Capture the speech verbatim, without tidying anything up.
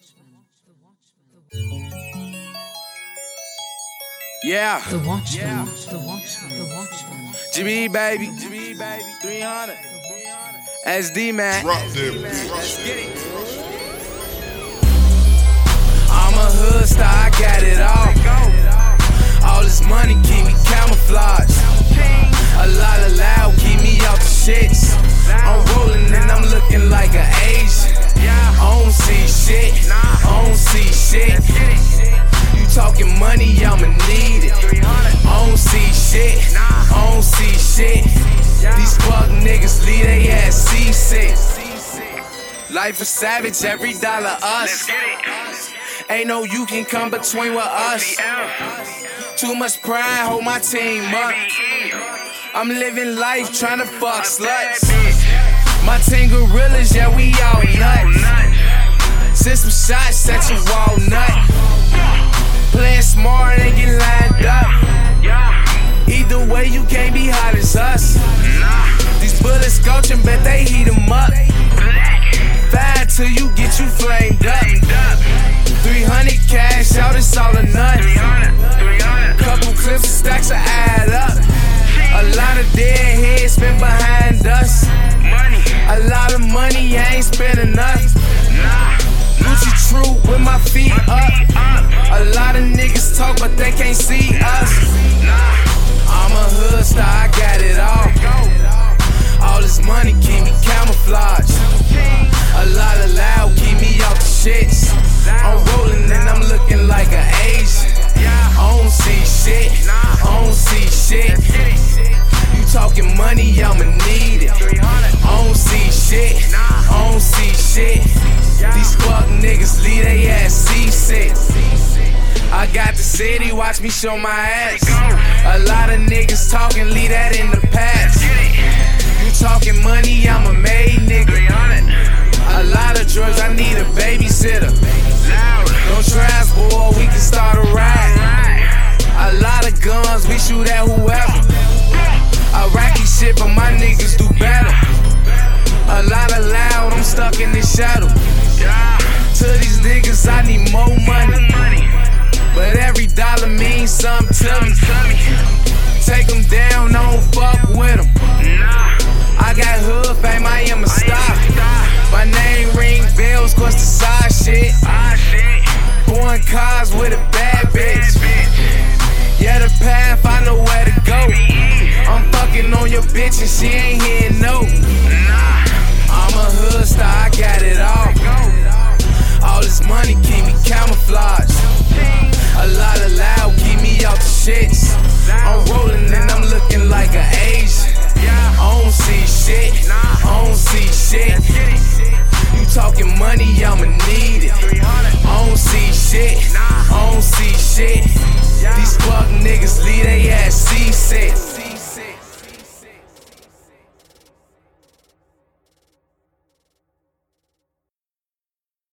Yeah. The Watchman. Yeah. The Watchman. The Watchman. G B baby. G B baby. three hundred. S D man. Drop that Let's bitch. get it. I'm a hood star, I got it all. All this money keep me camouflaged. A lot of loud keep me off the shits. I'm rolling and I'm looking like an Asian. I don't see shit. I don't see shit. You talking money, I'ma need it. I don't see shit. I don't see shit. These fuck niggas leave they ass seasick. Life is savage, every dollar us. Ain't no you can come between with us. Too much pride, hold my team up. I'm living life tryna fuck sluts. My team gorillas, yeah, we all nuts. Send some shots, set your walnut. Playing smart and get lined up. Either way, you can't be hot as us. These bullets scorching, bet they heat 'em up. Fire till you get you flamed up. three hundred cash out, it's all or nothing. Couple clips and stacks of add up. A lot of dead heads spent behind us. A lot of money, I ain't spent enough. Gucci true with my feet up. A lot of niggas talk, but they can't see us. I'm a hood star, I got it all. All this money keep me camouflaged. A lot of loud keep me off the shits. I'm rolling and I'm looking like an Asian. I don't see shit. I don't see shit. You talking money, I'ma need it. I don't see shit. I don't see shit. These fuck niggas leave they ass seasick. I got the city, watch me show my ass. A lot of niggas talking, leave that in the past. You talking money, I'm a made nigga. A lot of drugs, I need a babysitter. No trash, boy, we can start a ride. A lot of guns, we shoot at whoever. Iraqi shit, but my niggas do better. A lot of loud, I'm stuck in this shadow. To these niggas, I need more money. But every dollar means something to me. Take them down, don't fuck with them. I got hood fame, I am a star. My name ring bells, cause the side shit. Pouring cars with a bad bitch. Yeah, the path, I know where to go. I'm fucking on your bitch and she ain't here, no. I'm a hood star, I got it all. All this money keep me camouflaged. A lot of loud keep me off the shits. I'm rolling and I'm looking like an Asian. I don't see shit. I don't see shit. You talking money, I'ma